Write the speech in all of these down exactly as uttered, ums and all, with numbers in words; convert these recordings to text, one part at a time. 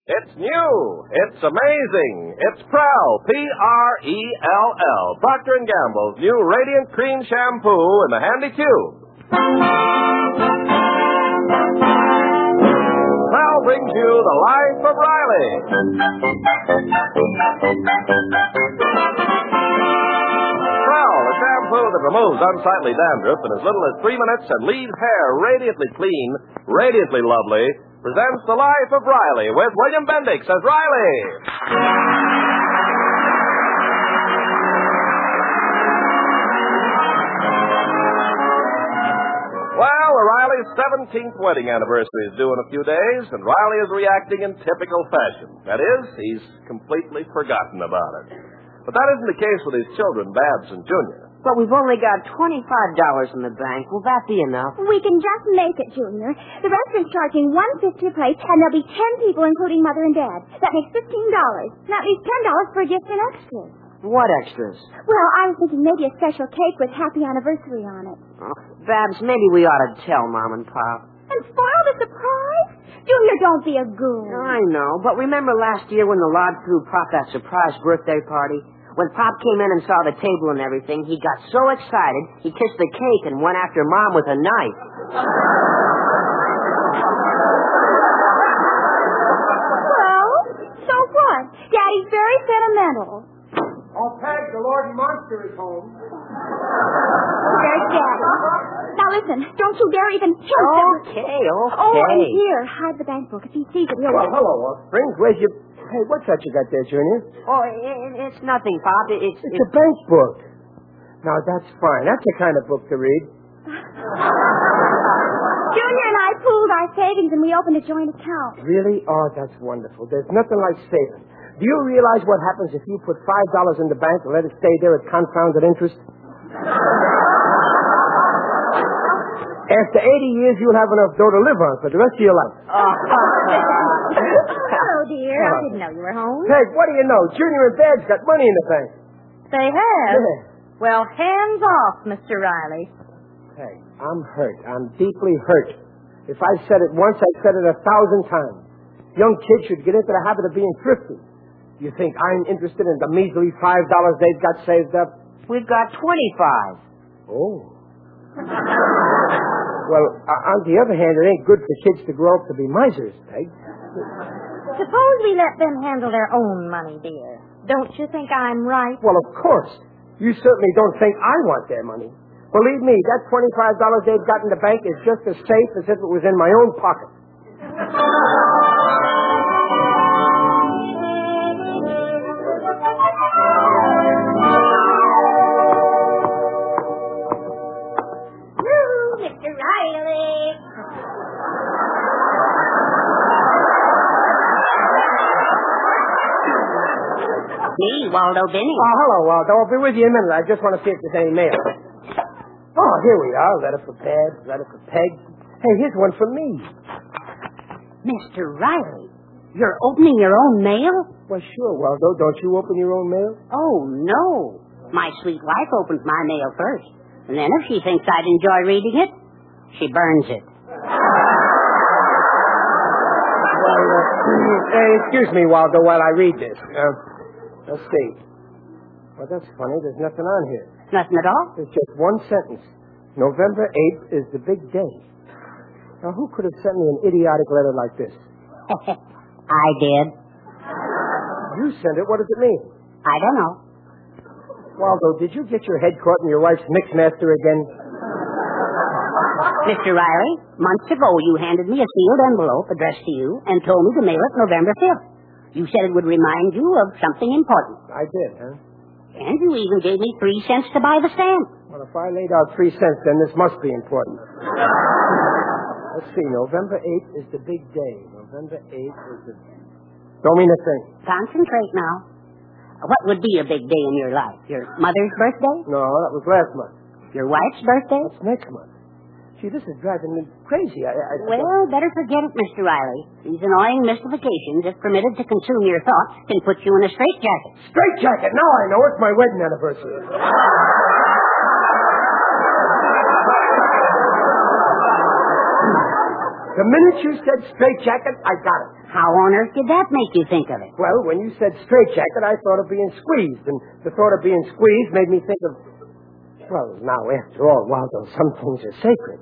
It's new. It's amazing. It's Prell, P R E L L, Procter and Gamble's new Radiant Cream Shampoo in the handy tube. Prell brings you the life of Riley. Prell, a shampoo that removes unsightly dandruff in as little as three minutes and leaves hair radiantly clean, radiantly lovely, presents The Life of Riley with William Bendix as Riley. Well, Riley's seventeenth wedding anniversary is due in a few days, and Riley is reacting in typical fashion. That is, he's completely forgotten about it. But that isn't the case with his children, Babs and Junior. But we've only got twenty-five dollars in the bank. Will that be enough? We can just make it, Junior. The restaurant's charging one fifty a plate, and there'll be ten people, including Mother and Dad. That makes fifteen dollars. That leaves ten dollars for gifts and extras. What extras? Well, I was thinking maybe a special cake with happy anniversary on it. Oh, Babs, maybe we ought to tell Mom and Pop. And spoil the surprise? Junior, don't be a goon. I know, but remember last year when the lodge threw Pop that surprise birthday party? When Pop came in and saw the table and everything, he got so excited, he kissed the cake and went after Mom with a knife. Well, so what? Daddy's very sentimental. Oh, Peg, the Lord Monster is home. There's Daddy. Now listen, don't you dare even hint at Okay, okay. Oh, and here, hide the bank book. If he sees it, he'll... Well, hello, uh, Springs. Where's your... Hey, what's that you got there, Junior? Oh, it, it's nothing, Pop. It, it's, It's a bank book. Now, that's fine. That's the kind of book to read. Junior and I pooled our savings and we opened a joint account. Really? Oh, that's wonderful. There's nothing like saving. Do you realize what happens if you put five dollars in the bank and let it stay there at confounded interest? After eighty years, you'll have enough dough to live on for the rest of your life. Oh. Hello, dear. I didn't know you were home. Hey, what do you know? Junior and Dad's got money in the bank. They have? Yeah. Well, hands off, Mister Riley. Hey, I'm hurt. I'm deeply hurt. If I said it once, I've said it a thousand times. Young kids should get into the habit of being thrifty. You think I'm interested in the measly five dollars they've got saved up? We've got twenty-five. Oh. Well, uh, on the other hand, it ain't good for kids to grow up to be misers, Peg. Suppose we let them handle their own money, dear. Don't you think I'm right? Well, of course. You certainly don't think I want their money. Believe me, that twenty-five dollars they've got in the bank is just as safe as if it was in my own pocket. Mister Riley. Me, Waldo Binny. Oh, hello, Waldo. I'll be with you in a minute. I just want to see if there's any mail. Oh, here we are. Letter for Babs, letter for Peg. Hey, here's one for me. Mister Riley, you're opening your own mail? Well, sure, Waldo. Don't you open your own mail? Oh, no. My sweet wife opens my mail first. And then if she thinks I'd enjoy reading it, she burns it. Well, uh, uh, excuse me, Waldo, while I read this. Uh, let's see. Well, that's funny. There's nothing on here. Nothing at all? It's just one sentence. November eighth is the big day. Now, who could have sent me an idiotic letter like this? I did. You sent it. What does it mean? I don't know. Waldo, did you get your head caught in your wife's mixmaster again? Mister Riley, months ago you handed me a sealed envelope addressed to you and told me to mail it November fifth. You said it would remind you of something important. I did, huh? And you even gave me three cents to buy the stamp. Well, if I laid out three cents, then this must be important. Let's see. November eighth is the big day. November eighth is the... Don't mean a thing. Concentrate now. What would be a big day in your life? Your mother's birthday? No, that was last month. Your wife's birthday? That's next month. Gee, this is driving me crazy. I, I, well, better forget it, Mister Riley. These annoying mystifications, if permitted to consume your thoughts, can put you in a straitjacket. Straitjacket? Now I know. It's my wedding anniversary. The minute you said straitjacket, I got it. How on earth did that make you think of it? Well, when you said straitjacket, I thought of being squeezed, and the thought of being squeezed made me think of... Well, now, after all, Waldo, some things are sacred.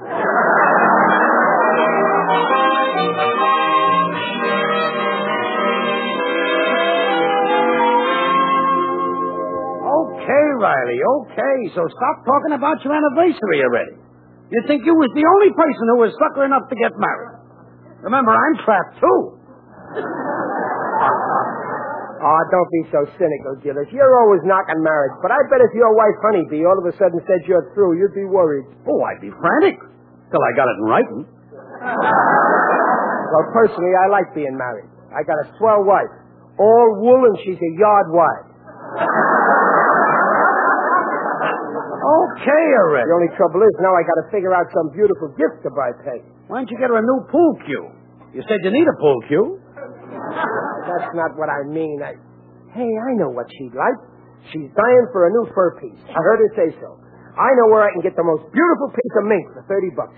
Okay, Riley, okay. So stop talking about your anniversary already. You think you was the only person who was sucker enough to get married. Remember, I'm trapped, too. Oh, don't be so cynical, Gillis. You're always knocking marriage, but I bet if your wife, Honeybee, all of a sudden said you're through, you'd be worried. Oh, I'd be frantic. Till I got it in writing. Well, personally, I like being married. I got a swell wife. All wool, and she's a yard wide. Okay, already. The only trouble is now I got to figure out some beautiful gift to buy Peggy. Why don't you get her a new pool cue? You said you need a pool cue. That's not what I mean. I... Hey, I know what she'd like. She's dying for a new fur piece. I heard her say so. I know where I can get the most beautiful piece of mink for thirty bucks.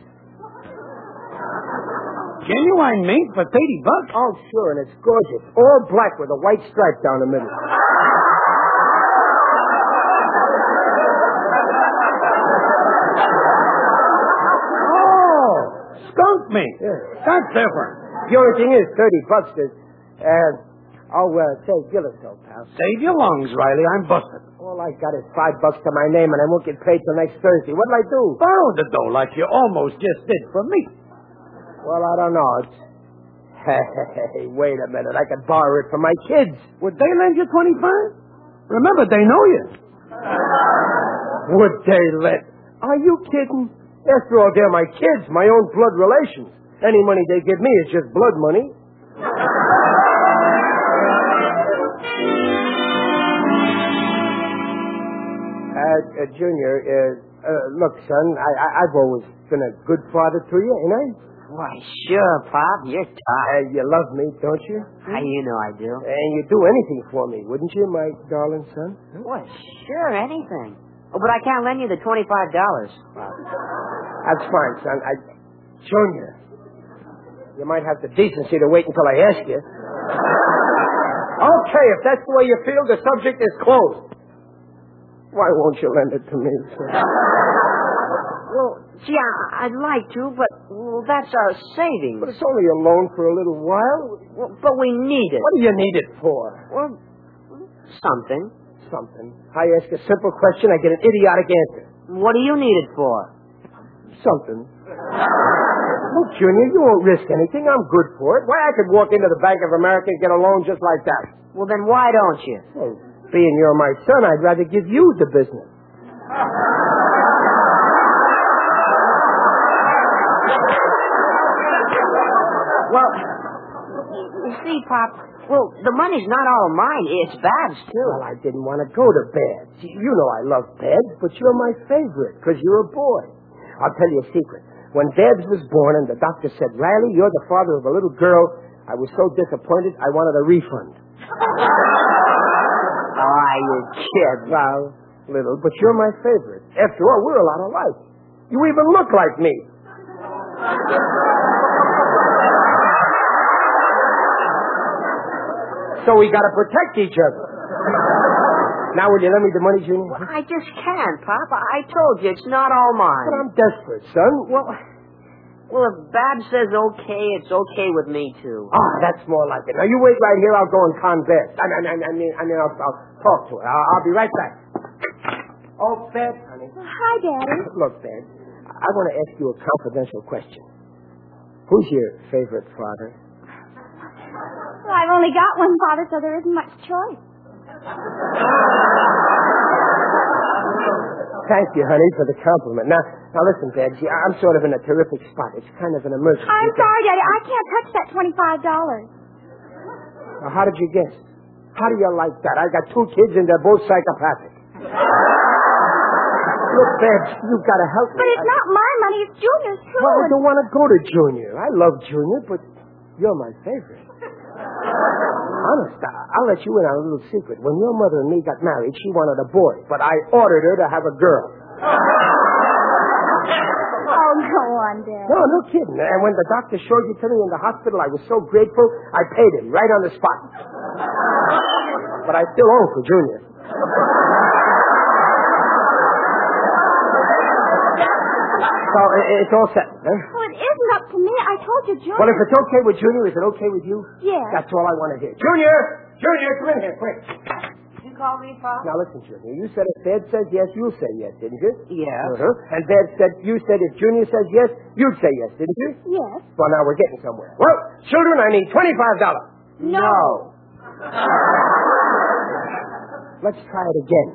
Genuine mink for thirty bucks? Oh, sure, and it's gorgeous. All black with a white stripe down the middle. Skunk mink. Yeah. That's different. The only thing is, thirty bucks is... Uh, oh, uh, say, Gillis, old pal. Save your lungs, Riley. I'm busted. All I got is five bucks to my name, and I won't get paid till next Thursday. What'll I do? Borrow the dough like you almost just did from me. Well, I don't know. It's... Hey, wait a minute. I could borrow it from my kids. Would they lend you twenty-five? Remember, they know you. Would they let... Are you kidding? After all, they're my kids, my own blood relations. Any money they give me is just blood money. Uh, uh, Junior, uh, uh, look, son, I, I, I've always been a good father to you, ain't I? Why, sure, Pop. You're tough. Uh, you love me, don't you? How you know I do? And you'd do anything for me, wouldn't you, my darling son? Huh? Well, sure, anything. Oh, but I can't lend you the twenty-five dollars. That's fine, son. I... Junior, you might have the decency to wait until I ask you. Okay, if that's the way you feel, the subject is closed. Why won't you lend it to me, son? Well, gee, I, I'd like to, but well, that's our savings. But it's only a loan for a little while. Well, but we need it. What do you need it for? Well, something. Something. I ask a simple question, I get an idiotic answer. What do you need it for? Something. Look, Junior, you won't risk anything. I'm good for it. Why, I could walk into the Bank of America and get a loan just like that. Well, then why don't you? Well, being you're my son, I'd rather give you the business. Well, you see, Pop, well, the money's not all mine. It's Babs, too. Well, I didn't want to go to Babs. You know I love Babs, but you're my favorite because you're a boy. I'll tell you a secret. When Babs was born and the doctor said, Riley, you're the father of a little girl, I was so disappointed I wanted a refund. Oh, you kid. Well, little, but you're my favorite. After all, we're a lot alike. You even look like me. So we got to protect each other. Now, will you lend me the money, Junior? Well, I just can't, Pop. I told you, it's not all mine. But I'm desperate, son. Well, well, if Babs says okay, it's okay with me, too. Ah, that's more like it. Now, you wait right here. I'll go and con Babs. I, I, I, I mean, I mean I'll, I'll talk to her. I'll, I'll be right back. Oh, Babs, honey. Hi, Daddy. Look, Babs, I want to ask you a confidential question. Who's your favorite father? Well, I've only got one father, so there isn't much choice. Thank you, honey, for the compliment. Now, now listen, Babs, I'm sort of in a terrific spot. It's kind of an emergency. I'm sorry, Daddy. I can't touch that twenty-five dollars. Now, how did you guess? How do you like that? I got two kids, and they're both psychopathic. Look, Babs, you've got to help me. But it's not my money. It's Junior's, too. Well, I don't want to go to Junior. I love Junior, but you're my favorite. Honest, I'll let you in on a little secret. When your mother and me got married, she wanted a boy, but I ordered her to have a girl. Oh, no, on, Dad. No, no kidding. And when the doctor showed you to me in the hospital, I was so grateful, I paid him right on the spot. But I still owe for Junior. So it's all set, huh? Well, it isn't up to me. I told you, Junior. Well, if it's okay with Junior, is it okay with you? Yes. That's all I want to hear. Junior! Junior, come in here, quick. You call me, Pop? Now, listen, Junior. You said if Dad says yes, you'll say yes, didn't you? Yeah. Uh-huh. And Dad said, you said if Junior says yes, you'd say yes, didn't you? Yes. Well, now we're getting somewhere. Well, children, I need twenty-five dollars. No. Let's try it again.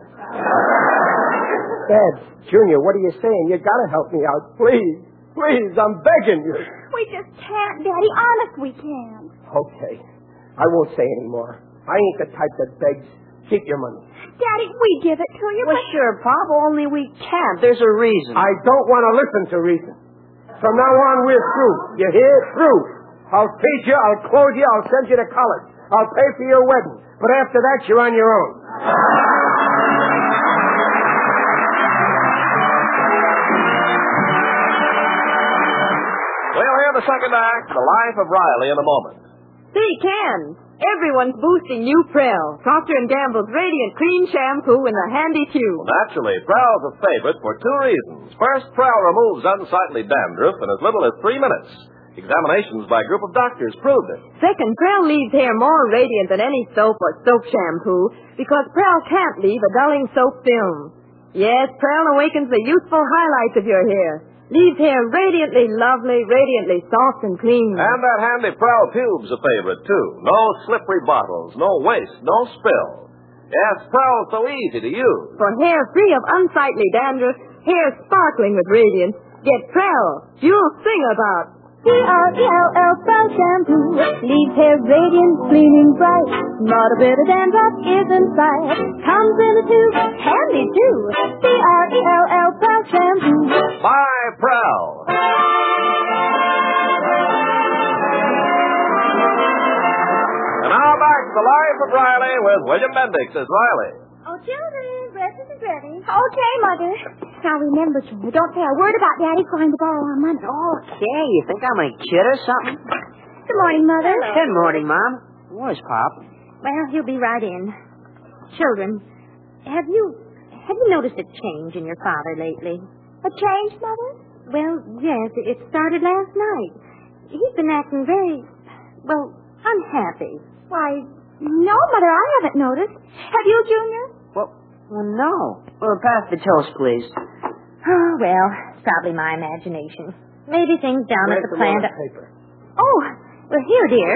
Dad, Junior, what are you saying? You gotta help me out. Please. Please, I'm begging you. We just can't, Daddy. Honest, we can't. Okay. I won't say any more. I ain't the type that begs. Keep your money. Daddy, we give it to you. Well, but... sure, Pop, only we can't. There's a reason. I don't want to listen to reason. From now on, we're through. You hear? Through. I'll feed you, I'll clothe you, I'll send you to college. I'll pay for your wedding. But after that, you're on your own. We'll hear the second act, The Life of Riley, in a moment. Say, Ken, everyone's boosting new Prel, Procter and Gamble's Radiant Clean Shampoo in the handy tube. Well, naturally, Prell's a favorite for two reasons. First, Prell removes unsightly dandruff in as little as three minutes. Examinations by a group of doctors proved it. Second, Prel leaves hair more radiant than any soap or soap shampoo because Prel can't leave a dulling soap film. Yes, Prel awakens the youthful highlights of your hair. Leaves hair radiantly lovely, radiantly soft and clean. And that handy Prell tube's a favorite, too. No slippery bottles, no waste, no spill. Yes, Prell's so easy to use. For hair free of unsightly dandruff, hair sparkling with radiance, get Prel. You'll sing about P R E L L Prel Shampoo. Leaves hair radiant, gleaming bright. Not a bit of dandruff is in sight. Comes in a tube, handy too. P R E L L Prel Shampoo. Buy Prell. And now back to The Life of Riley with William Bendix as Riley. Oh, children, breakfast is ready. Okay, Mother. Now remember, children, don't say a word about Daddy trying to borrow our money. Okay, you think I'm a kid or something? Good morning, Mother. Good morning, Mom. Where's Pop? Well, he'll be right in. Children, have you have you noticed a change in your father lately? A change, Mother? Well, yes, it started last night. He's been acting very, well, unhappy. Why, no, Mother, I haven't noticed. Have you, Junior? Well, well no. Well, pass the toast, please. Oh, well, it's probably my imagination. Maybe things down at the plant... Paper. Oh, well, here, dear.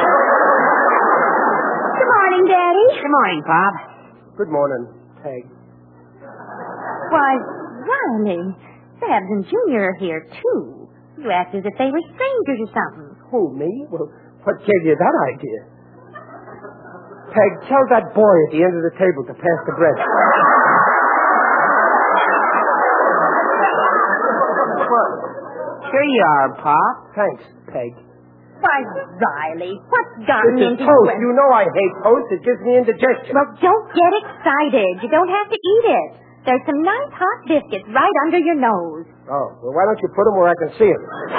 Good morning, Daddy. Good morning, Pop. Good morning, Peg. Why, Riley, Babs and Junior are here, too. You act as if they were strangers or something. Who, me? Well, what gave you that idea? Peg, tell that boy at the end of the table to pass the bread. Well, here you are, Pop. Thanks, Peg. Why, Riley, what's gotten This is into toast. you? You know I hate toast. It gives me indigestion. Well, don't get excited. You don't have to eat it. There's some nice hot biscuits right under your nose. Oh, well, why don't you put them where I can see them?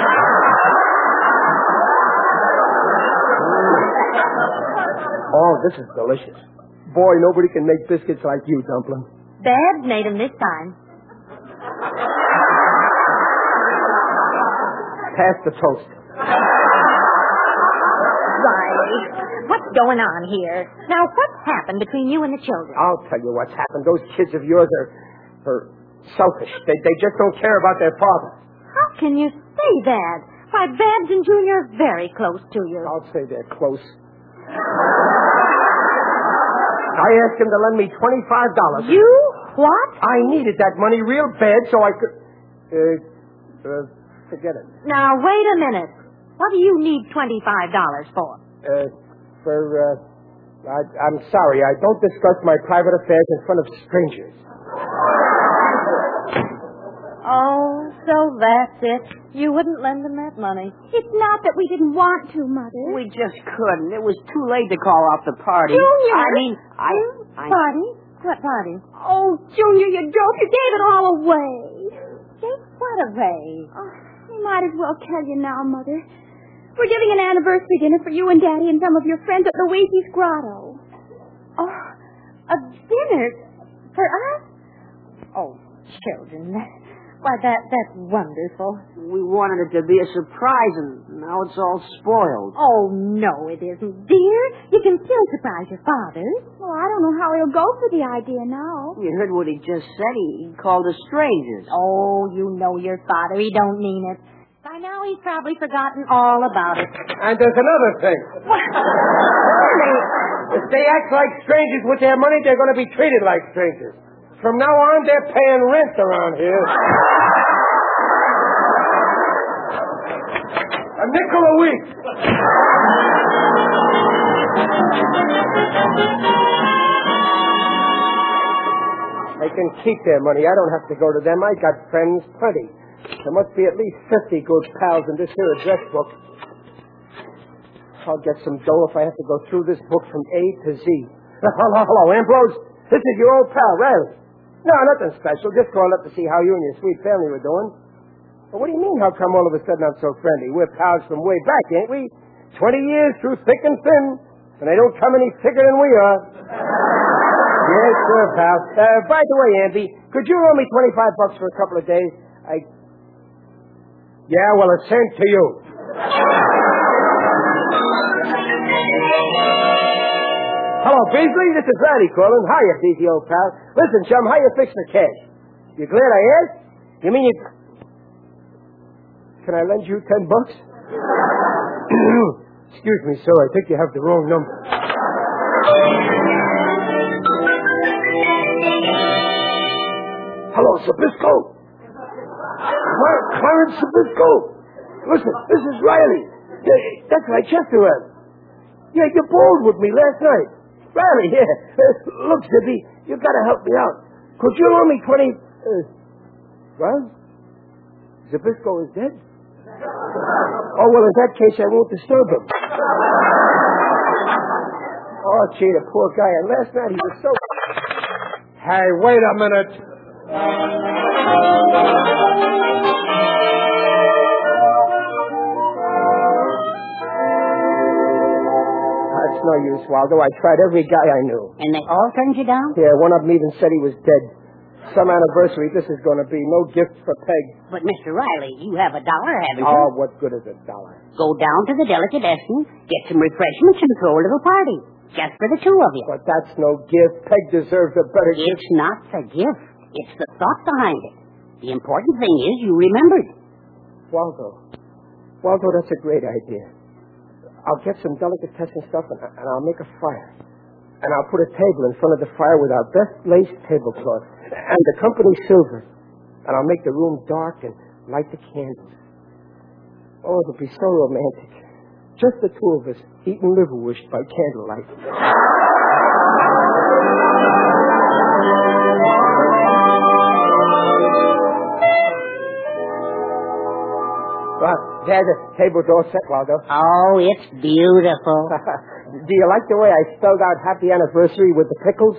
Oh, this is delicious. Boy, nobody can make biscuits like you, Dumpling. Babs made them this time. Pass the toast. Riley, what's going on here? Now, what's happened between you and the children? I'll tell you what's happened. Those kids of yours are, are selfish. They, they just don't care about their father. How can you say that? Why, Babs and Junior are very close to you. I'll say they're close. I asked him to lend me twenty-five dollars. You? What? I needed that money real bad so I could... Uh, uh, forget it. Now, wait a minute. What do you need twenty-five dollars for? Uh, for, uh... I, I'm sorry. I don't discuss my private affairs in front of strangers. Oh, so that's it. You wouldn't lend them that money. It's not that we didn't want to, Mother. We just couldn't. It was too late to call off the party. Junior! I mean, I... I... Party? What party? Oh, Junior, you dope. You gave it all away. Gave what away? Oh, We might as well tell you now, Mother. We're giving an anniversary dinner for you and Daddy and some of your friends at Luigi's Grotto. Oh, a dinner for us? Oh, children. Why, that that's wonderful. We wanted it to be a surprise, and now it's all spoiled. Oh, no, it isn't, dear. You can still surprise your father. Well, I don't know how he'll go for the idea now. You heard what he just said. He, he called us strangers. Oh, you know your father. He don't mean it. By now, he's probably forgotten all about it. And there's another thing. If they act like strangers with their money, they're going to be treated like strangers. From now on, they're paying rent around here. A nickel a week. They can keep their money. I don't have to go to them. I got friends, plenty. There must be at least fifty good pals in this here address book. I'll get some dough if I have to go through this book from A to Z. Hello, hello, Ambrose. This is your old pal, Riley. No, nothing special. Just called up to see how you and your sweet family were doing. Well, what do you mean, how come all of a sudden I'm so friendly? We're pals from way back, ain't we? Twenty years through thick and thin, and they don't come any thicker than we are. Yes, sir, pal. Uh, by the way, Andy, could you owe me twenty-five bucks for a couple of days? I... Yeah, well, it's sent to you. Hello, Beasley. This is Randy calling. Hiya, Beasley, old pal. Listen, chum, how you fix the cash? You glad I asked? You mean you... Can I lend you ten bucks? Excuse me, sir. I think you have the wrong number. Hello, Sabisco. Clar- Clarence Sabisco. Listen, this is Riley. Yeah, that's right, Chester was. Yeah, you bowled with me last night. Riley, yeah. Uh, look, Zippy, you got to help me out. Could you loan me twenty... Uh, what? Zabisco is dead? Oh, well, in that case, I won't disturb him. Oh, gee, the poor guy. And last night he was so... Hey, wait a minute. That's no use, Waldo. I tried every guy I knew. And they all turned you down? Yeah, one of them even said he was dead. Some anniversary this is going to be. No gift for Peg. But, Mister Riley, you have a dollar, haven't you? Oh, what good is a dollar? Go down to the delicatessen, get some refreshments, and throw a little party. Just for the two of you. But that's no gift. Peg deserves a better gift. It's not the gift. It's the thought behind it. The important thing is you remembered. Waldo. Waldo, that's a great idea. I'll get some delicatessen stuff, and, and I'll make a fire. And I'll put a table in front of the fire with our best lace tablecloth and the company silver. And I'll make the room dark and light the candles. Oh, it'll be so romantic. Just the two of us eating liverwurst by candlelight. Well, there's the table's all set, Waldo. Oh, it's beautiful. Do you like the way I spelled out happy anniversary with the pickles?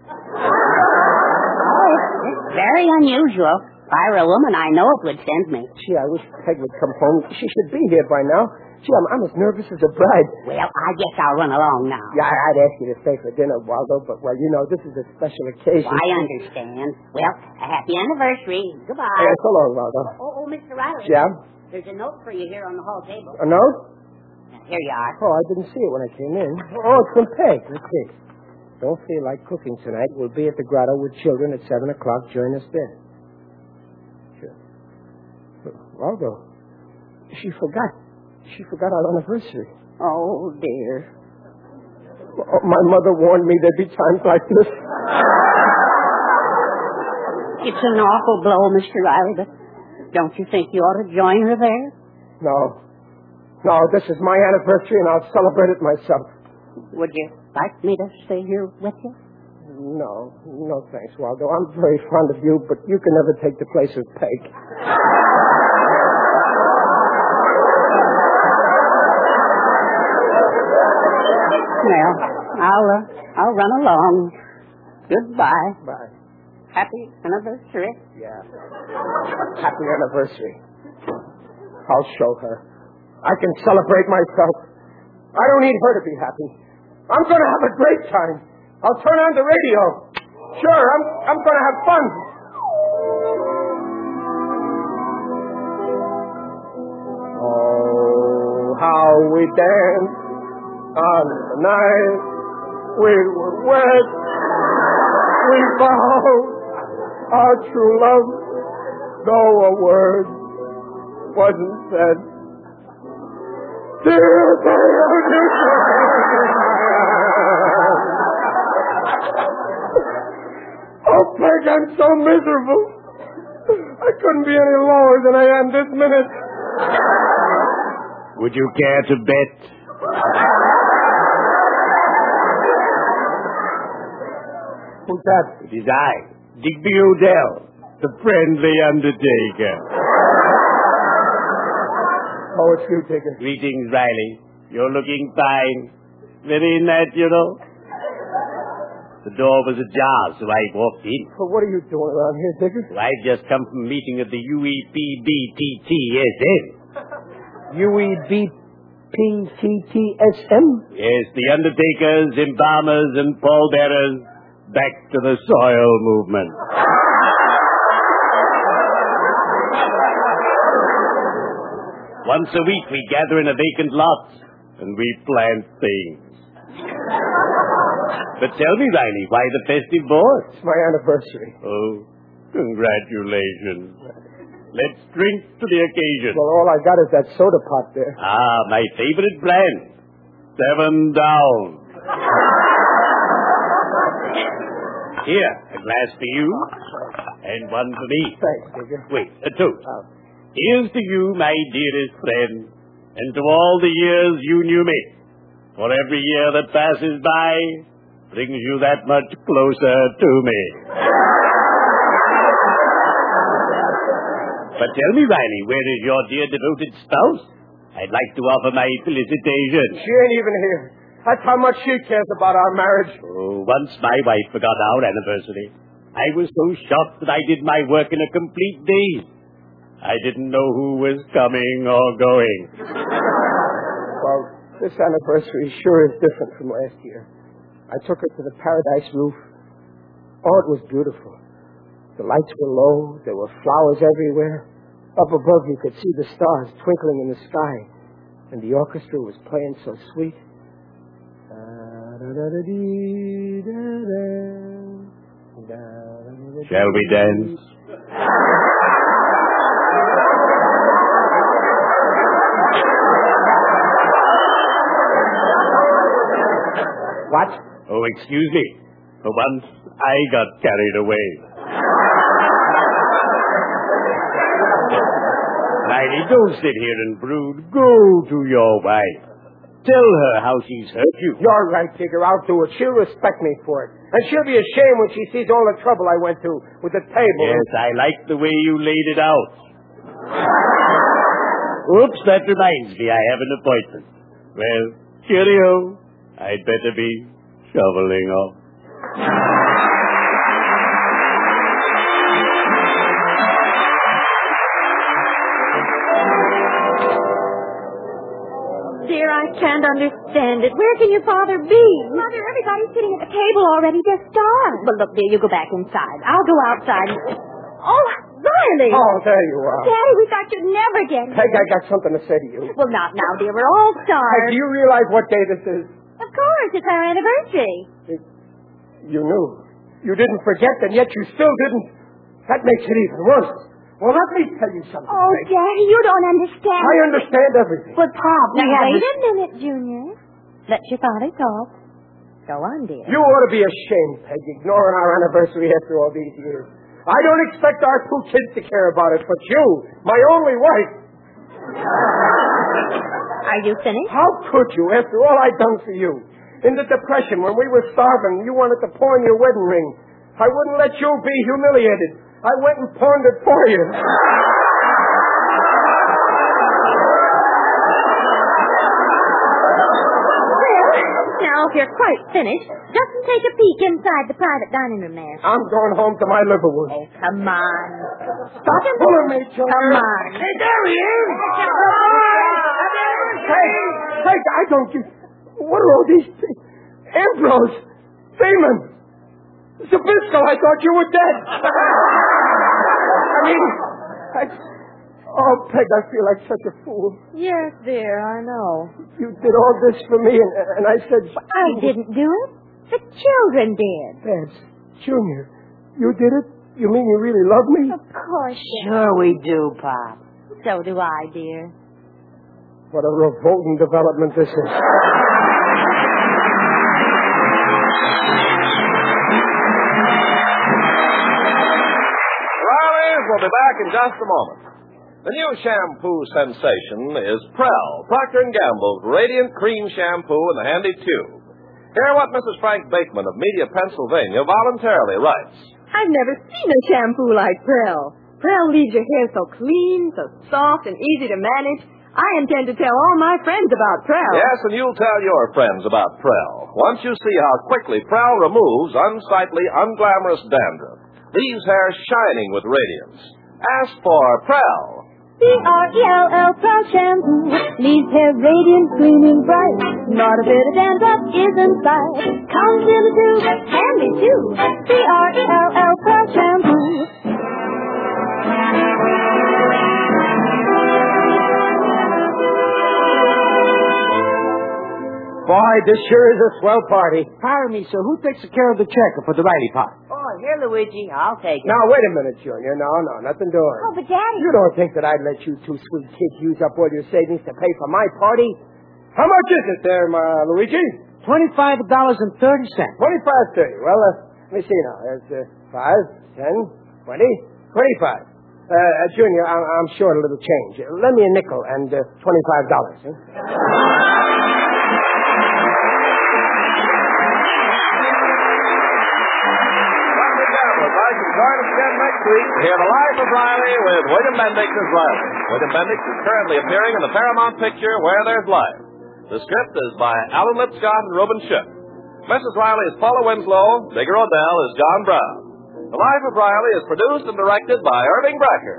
Oh, it's, it's very unusual. If I were a woman, I know it would send me. Gee, I wish Peg would come home. She should be here by now. Gee, I'm, I'm as nervous as a bride. Well, I guess I'll run along now. Yeah, I'd ask you to stay for dinner, Waldo, but, well, you know, this is a special occasion. I understand. Well, a happy anniversary. Goodbye. Yeah, so long, Waldo. Oh, oh, Mister Riley. Yeah? There's a note for you here on the hall table. A note? Here you are. Oh, I didn't see it when I came in. Oh, it's from Peg. Let's see. Don't feel like cooking tonight. We'll be at the grotto with children at seven o'clock. Join us then. Sure. Waldo, she forgot. She forgot our anniversary. Oh, dear. Oh, my mother warned me there'd be times like this. It's an awful blow, Mister Riley, but don't you think you ought to join her there? No. No, this is my anniversary, and I'll celebrate it myself. Would you like me to stay here with you? No. No, thanks, Waldo. I'm very fond of you, but you can never take the place of Peg. Well, I'll, uh, I'll run along. Goodbye. Bye. Happy anniversary. Yeah. Happy anniversary. I'll show her. I can celebrate myself. I don't need her to be happy. I'm going to have a great time. I'll turn on the radio. Sure, I'm, I'm going to have fun. Oh, how we danced on the night we were wed. We vowed our true love, though a word wasn't said. Dear, oh, Peg, I'm so miserable. I couldn't be any lower than I am this minute. Would you care to bet? Who's that? It is I, Digby Odell, the friendly undertaker. Oh, it's you, Digger. Greetings, Riley. You're looking fine. Very natural. The door was ajar, so I walked in. Well, what are you doing around here, Digger? Well, I've just come from a meeting of the U E P B T T S M. U E B P T T S M? Yes, the undertakers, embalmers, and pallbearers back to the soil movement. Once a week we gather in a vacant lot and we plant things. But tell me, Riley, why the festive board? It's my anniversary. Oh, congratulations. Let's drink to the occasion. Well, all I got is that soda pot there. Ah, my favorite brand. Seven down. Here, a glass for you and one for me. Thanks, Digger. Wait, a toast. Oh. Here's to you, my dearest friend, and to all the years you knew me. For every year that passes by brings you that much closer to me. But tell me, Riley, where is your dear devoted spouse? I'd like to offer my felicitations. She ain't even here. That's how much she cares about our marriage. Oh, once my wife forgot our anniversary, I was so shocked that I did my work in a complete day. I didn't know who was coming or going. Well, this anniversary sure is different from last year. I took her to the Paradise Roof. Oh, it was beautiful. The lights were low. There were flowers everywhere. Up above, you could see the stars twinkling in the sky. And the orchestra was playing so sweet. Shall we dance? What? Oh, excuse me. For once, I got carried away. Riley, don't sit here and brood. Go to your wife. Tell her how she's hurt you. You're right, Digger. I'll do it. She'll respect me for it. And she'll be ashamed when she sees all the trouble I went to with the table. Yes, I like the way you laid it out. Oops, that reminds me. I have an appointment. Well, cheerio. I'd better be shoveling off. Dear, I can't understand it. Where can your father be? Mother, everybody's sitting at the table already. They're starved. But look, dear, you go back inside. I'll go outside. Oh, Riley! Oh, there you are. Daddy, we thought you'd never get here. Peg, I got something to say to you. Well, not now, dear. We're all Peg, starved. do you realize what day this is? Of course, it's our anniversary. It, you knew. You didn't forget, and yet you still didn't. That makes it even worse. Well, let me tell you something, Oh, Peg. Daddy, you don't understand. I understand everything. But, Pop, we Now, haven't... wait a minute, Junior. Let your father talk. Go on, dear. You ought to be ashamed, Peg, ignoring our anniversary after all these years. I don't expect our two kids to care about it, but you, my only wife. Are you finished? How could you, after all I'd done for you? In the Depression, when we were starving, you wanted to pawn your wedding ring. I wouldn't let you be humiliated. I went and pawned it for you. Now, now, if you're quite finished, just take a peek inside the private dining room there. I'm going home to my liverwood. Oh, come on. Stop pulling me, Junior. Come on. Hey, there he is. Hey, hey, I don't get... What are all these things? Ambrose. Freeman. Zabisco, I thought you were dead. I mean... I... Oh, Peg, I feel like such a fool. Yes, dear, I know. You did all this for me, and, and I said... I didn't do it. The children did. Babs, Junior, you did it? You mean you really love me? Of course, Dad. Sure we do, Pop. So do I, dear. What a revolting development this is. Riley's will be back in just a moment. The new shampoo sensation is Prell, Procter and Gamble's Radiant Cream Shampoo in the handy tube. Hear what Missus Frank Bakeman of Media, Pennsylvania voluntarily writes. I've never seen a shampoo like Prell. Prell leaves your hair so clean, so soft, and easy to manage. I intend to tell all my friends about Prell. Yes, and you'll tell your friends about Prell. Once you see how quickly Prell removes unsightly, unglamorous dandruff, leaves hair shining with radiance. Ask for Prell. P R E L L, Prell Shampoo. Leaves hair radiant, gleaming bright. Not a bit of dandruff is inside. Comes in a tube, handy too. P R E L L, Prell Shampoo. Boy, this sure is a swell party. Pardon me, sir. Who takes care of the check for the Riley pot? Oh, here, Luigi. I'll take it. Now, wait a minute, Junior. No, no, nothing doing. Oh, but Daddy... You don't think that I'd let you two sweet kids use up all your savings to pay for my party? How much is it there, my Luigi? Twenty-five dollars and thirty cents. Twenty-five thirty. Well, uh, let me see now. There's uh, five, ten, twenty, twenty-five. Uh, uh, Junior, I'm, I'm short a little change. Uh, lend me a nickel and uh, twenty-five dollars. Huh? Join us again next week to hear The Life of Riley with William Bendix as Riley. William Bendix is currently appearing in the Paramount picture Where There's Life. The script is by Alan Lipscott and Reuben Schiff. Missus Riley is Paula Winslow. Digger Odell is John Brown. The Life of Riley is produced and directed by Irving Brecker.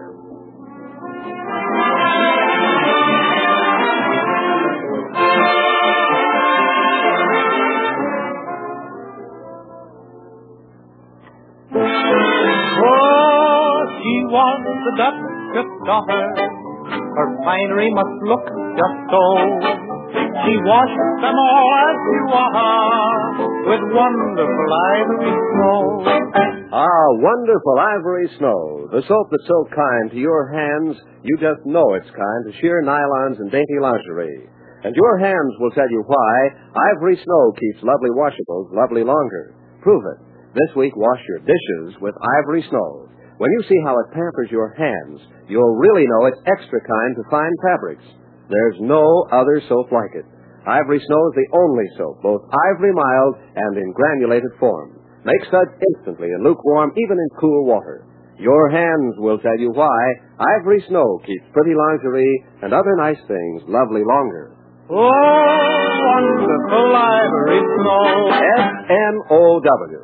She was the Duchess daughter. Her finery must look just so. She washed them all as you are with wonderful ivory snow. Ah, wonderful ivory snow. The soap that's so kind to your hands, you just know it's kind to sheer nylons and dainty lingerie. And your hands will tell you why Ivory Snow keeps lovely washables lovely longer. Prove it. This week, wash your dishes with Ivory Snow. When you see how it pampers your hands, you'll really know it's extra kind to fine fabrics. There's no other soap like it. Ivory Snow is the only soap, both ivory mild and in granulated form. Makes suds instantly and lukewarm, even in cool water. Your hands will tell you why Ivory Snow keeps pretty lingerie and other nice things lovely longer. Oh, wonderful ivory snow. S N O W.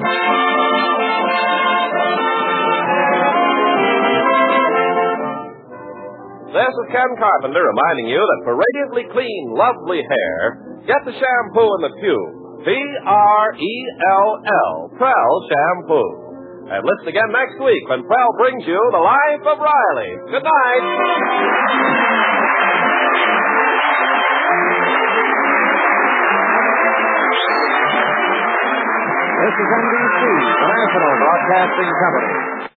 This is Ken Carpenter reminding you that for radiantly clean, lovely hair, get the shampoo in the tube. P R E L L, Prell Shampoo. And listen again next week when Prell brings you The Life of Riley. Good night. This is N B C, the National Broadcasting Company.